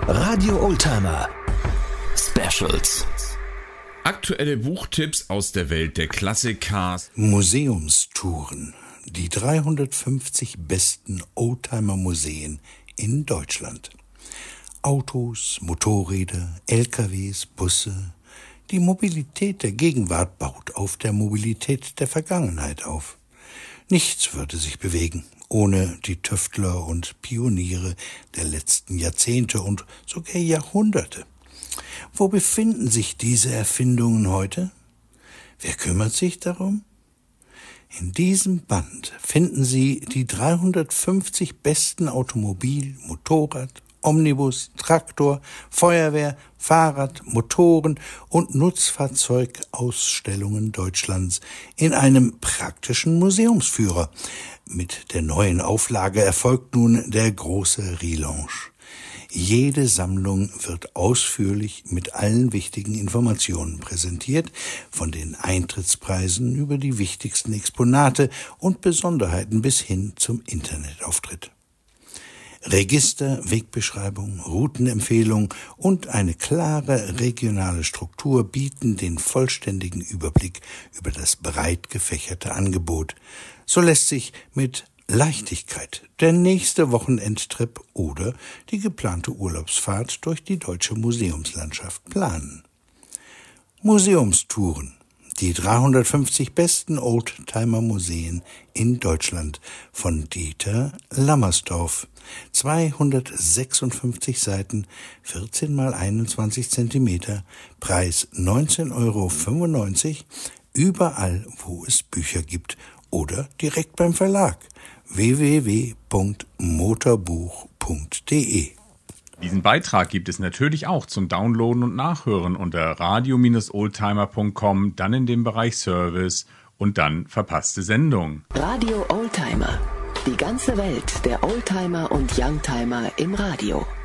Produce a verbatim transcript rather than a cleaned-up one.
Radio Oldtimer Specials. Aktuelle Buchtipps aus der Welt der Klassiker. Museumstouren. Die dreihundertfünfzig besten Oldtimer-Museen in Deutschland. Autos, Motorräder, L K Ws, Busse. Die Mobilität der Gegenwart baut auf der Mobilität der Vergangenheit auf. Nichts würde sich bewegen ohne die Tüftler und Pioniere der letzten Jahrzehnte und sogar Jahrhunderte. Wo befinden sich diese Erfindungen heute? Wer kümmert sich darum? In diesem Band finden Sie die dreihundertfünfzig besten Automobil-, Motorrad-, Omnibus-, Traktor-, Feuerwehr-, Fahrrad-, Motoren- und Nutzfahrzeugausstellungen Deutschlands in einem praktischen Museumsführer. Mit der neuen Auflage erfolgt nun der große Relaunch. Jede Sammlung wird ausführlich mit allen wichtigen Informationen präsentiert, von den Eintrittspreisen über die wichtigsten Exponate und Besonderheiten bis hin zum Internetauftritt. Register, Wegbeschreibung, Routenempfehlung und eine klare regionale Struktur bieten den vollständigen Überblick über das breit gefächerte Angebot. So lässt sich mit Leichtigkeit der nächste Wochenendtrip oder die geplante Urlaubsfahrt durch die deutsche Museumslandschaft planen. Museumstouren. Die dreihundertfünfzig besten Oldtimer-Museen in Deutschland von Dieter Lammersdorf. zweihundertsechsundfünfzig Seiten, vierzehn mal einundzwanzig Zentimeter, Preis neunzehn Euro fünfundneunzig, überall, wo es Bücher gibt oder direkt beim Verlag w w w punkt motorbuch punkt d e. Diesen Beitrag gibt es natürlich auch zum Downloaden und Nachhören unter radio Bindestrich oldtimer punkt com, dann in dem Bereich Service und dann verpasste Sendung. Radio Oldtimer. Die ganze Welt der Oldtimer und Youngtimer im Radio.